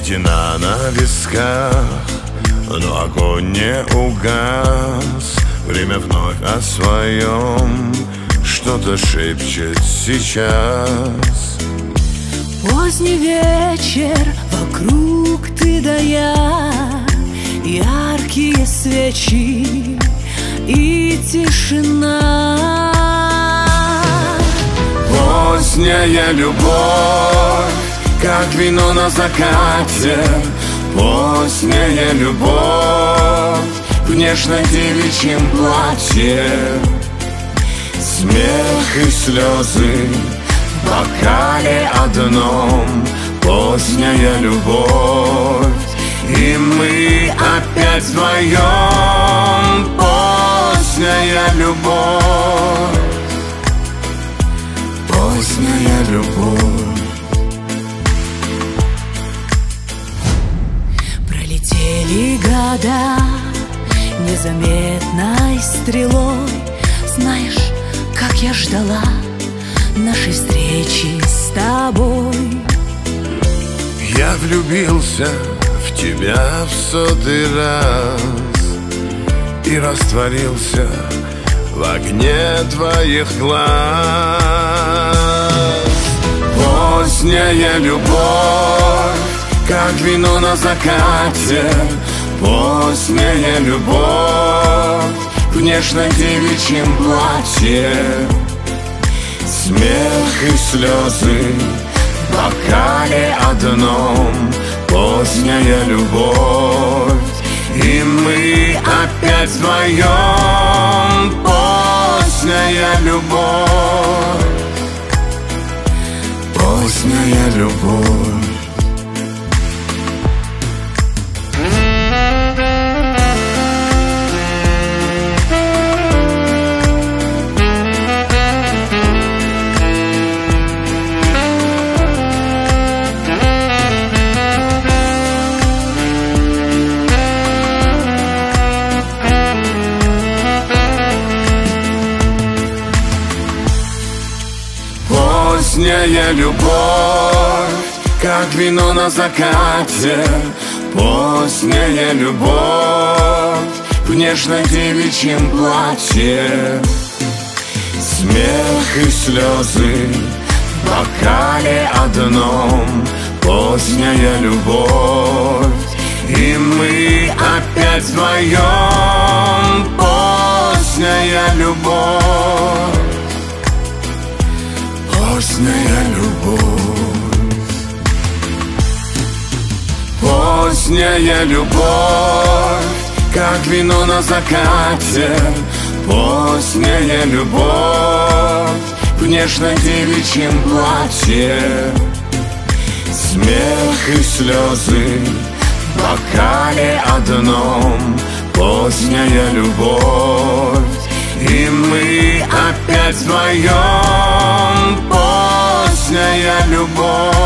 седина на висках, но огонь не угас. Время вновь о своем что-то шепчет сейчас. Поздний вечер, вокруг ты да я, яркие свечи и тишина. Поздняя любовь, как вино на закате. Поздняя любовь в нежно-девичьем платье. Смех и слезы в бокале одном. Поздняя любовь, и мы опять вдвоем. Поздняя любовь, поздняя любовь. Пролетели года незаметной стрелой. Знаешь, как я ждала нашей встречи с тобой. Я влюбился в тебя в 100-й раз и растворился в огне твоих глаз. Поздняя любовь, как вино на закате. Поздняя любовь в нежно-девичьем платье. Смех и слезы в бокале одном. Поздняя любовь, и мы опять вдвоем. Поздняя любовь, поздняя любовь. Поздняя любовь, как вино на закате. Поздняя любовь в нежно-девичьем платье. Смех и слезы в бокале одном. Поздняя любовь, и мы опять вдвоем. Поздняя любовь, поздняя любовь. Поздняя любовь, как вино на закате. Поздняя любовь в нежно-девичьем платье. Смех и слезы в бокале одном. Поздняя любовь, и мы опять вдвоем. Поздняя любовь,